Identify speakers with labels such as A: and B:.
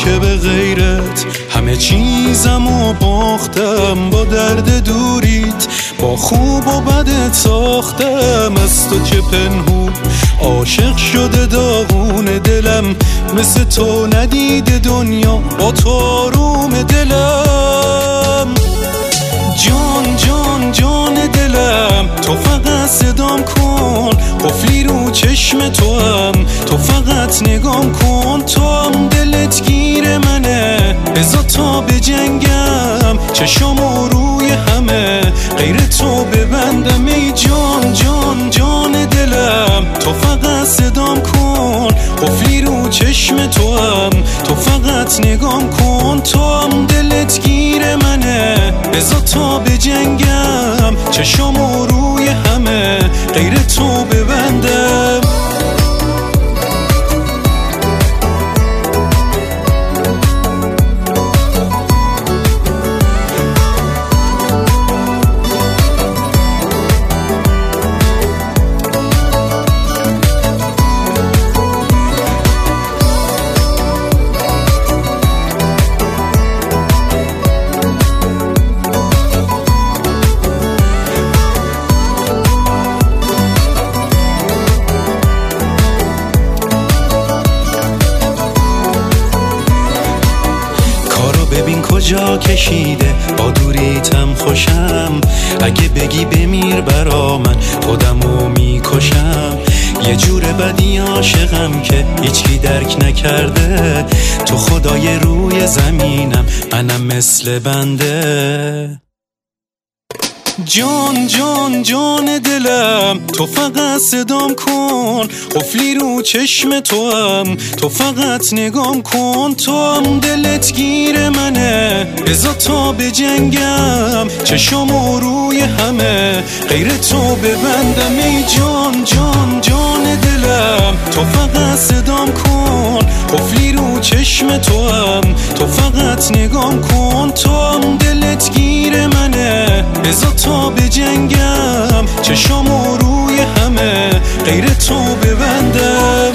A: که به غیرت همه چیزمو باختم. با درد دوریت با خوب و بدت ساختم. از تو که پنهون عاشق شده داغون دلم، مثل تو ندیده دنیا با تو آروم دلم. جان جان جان دلم تو فقط صدام کن، قفلی رو چشم تو هم تو فقط نگام کن. تو هم دلت گیر منه بذار تا بجنگم، چشامو روی همه غیر تو ببندم. ای جان جان جان دلم تو فقط صدام کن، قفلی رو چشم تو هم تو فقط نگام کن. تو هم دلت گیر منه بذار تا بجنگم، چشامو روی همه غیر تو ببندم. ببین کجا کشیده با دوریتم خوشم. اگه بگی بمیر برا من خودمو میکشم. یه جور بدی عاشقم که هیچکی درک نکرده. تو خدای روی زمینم منم مثل بنده. جان جان جان دلم تو فقط صدام کن، قفلی رو چشم تو هم تو فقط نگام کن. تو هم دلت گیر منه بذار تا بجنگم، چشامو روی همه غیر تو ببندم. ای جان جان جان دلم تو فقط صدام کن، قفلی رو چشم تو هم تو فقط نگام کن. تو هم دلت گیر منه بذار تا بجنگم، چشامو روی همه غیر تو ببندم.